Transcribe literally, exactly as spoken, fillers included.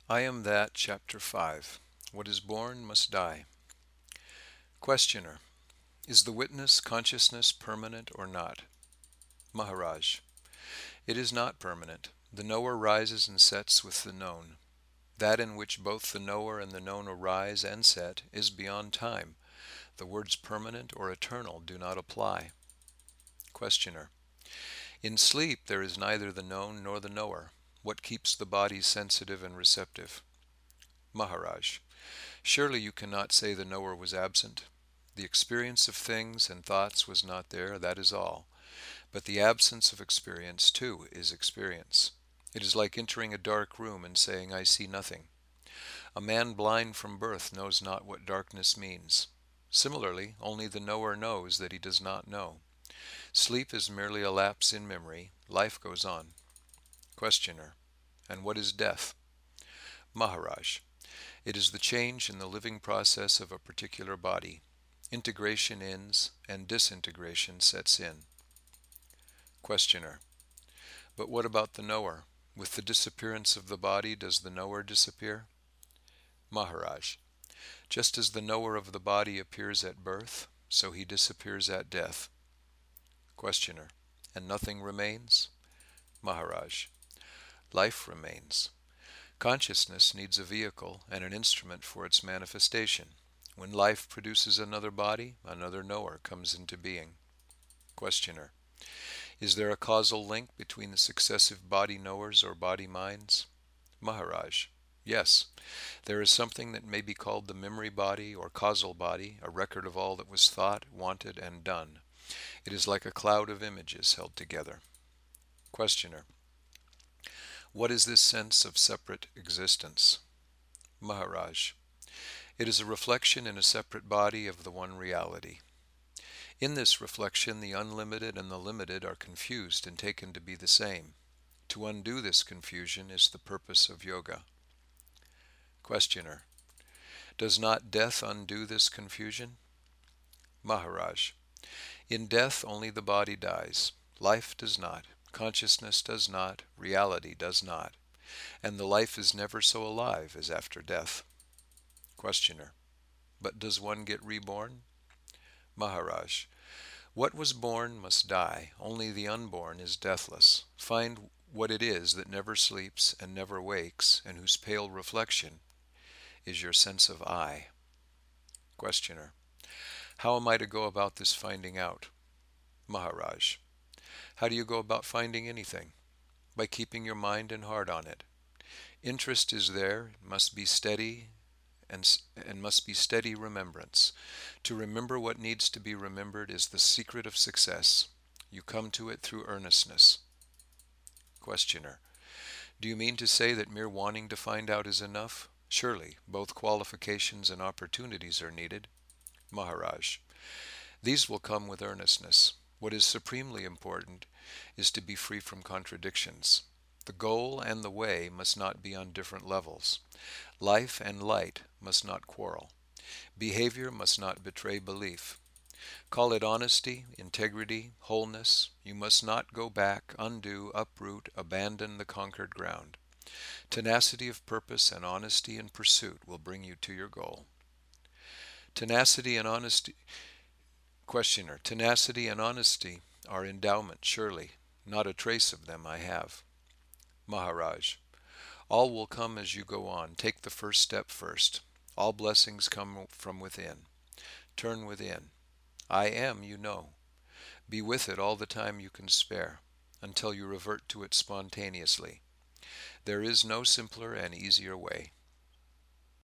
I Am That, Chapter five. What is born must die. Questioner. Is the witness consciousness permanent or not? Maharaj. It is not permanent. The knower rises and sets with the known. That in which both the knower and the known arise and set is beyond time. The words permanent or eternal do not apply. Questioner. In sleep there is neither the known nor the knower. What keeps the body sensitive and receptive? Maharaj. Surely you cannot say the knower was absent. The experience of things and thoughts was not there, that is all. But the absence of experience, too, is experience. It is like entering a dark room and saying, I see nothing. A man blind from birth knows not what darkness means. Similarly, only the knower knows that he does not know. Sleep is merely a lapse in memory. Life goes on. Questioner. And what is death? Maharaj. It is the change in the living process of a particular body. Integration ends, and disintegration sets in. Questioner. But what about the knower? With the disappearance of the body, does the knower disappear? Maharaj. Just as the knower of the body appears at birth, so he disappears at death. Questioner. And nothing remains? Maharaj. Life remains. Consciousness needs a vehicle and an instrument for its manifestation. When life produces another body, another knower comes into being. Questioner. Is there a causal link between the successive body knowers or body minds? Maharaj. Yes. There is something that may be called the memory body or causal body, a record of all that was thought, wanted, and done. It is like a cloud of images held together. Questioner. What is this sense of separate existence? Maharaj. It is a reflection in a separate body of the one reality. In this reflection, the unlimited and the limited are confused and taken to be the same. To undo this confusion is the purpose of yoga. Questioner. Does not death undo this confusion? Maharaj. In death only the body dies. Life does not. Consciousness does not. Reality does not. And the life is never so alive as after death. Questioner. But does one get reborn? Maharaj. What was born must die. Only the unborn is deathless. Find what it is that never sleeps and never wakes, and whose pale reflection is your sense of I. Questioner. How am I to go about this finding out? Maharaj. How do you go about finding anything? By keeping your mind and heart on it. Interest is there, must be steady, and, and must be steady remembrance. To remember what needs to be remembered is the secret of success. You come to it through earnestness. Questioner. Do you mean to say that mere wanting to find out is enough? Surely, both qualifications and opportunities are needed. Maharaj. These will come with earnestness. What is supremely important is to be free from contradictions. The goal and the way must not be on different levels. Life and light must not quarrel. Behavior must not betray belief. Call it honesty, integrity, wholeness. You must not go back, undo, uproot, abandon the conquered ground. Tenacity of purpose and honesty in pursuit will bring you to your goal. Tenacity and honesty... Questioner. Tenacity and honesty are endowments, surely. Not a trace of them I have. Maharaj. All will come as you go on. Take the first step first. All blessings come from within. Turn within. I am, you know. Be with it all the time you can spare, until you revert to it spontaneously. There is no simpler and easier way.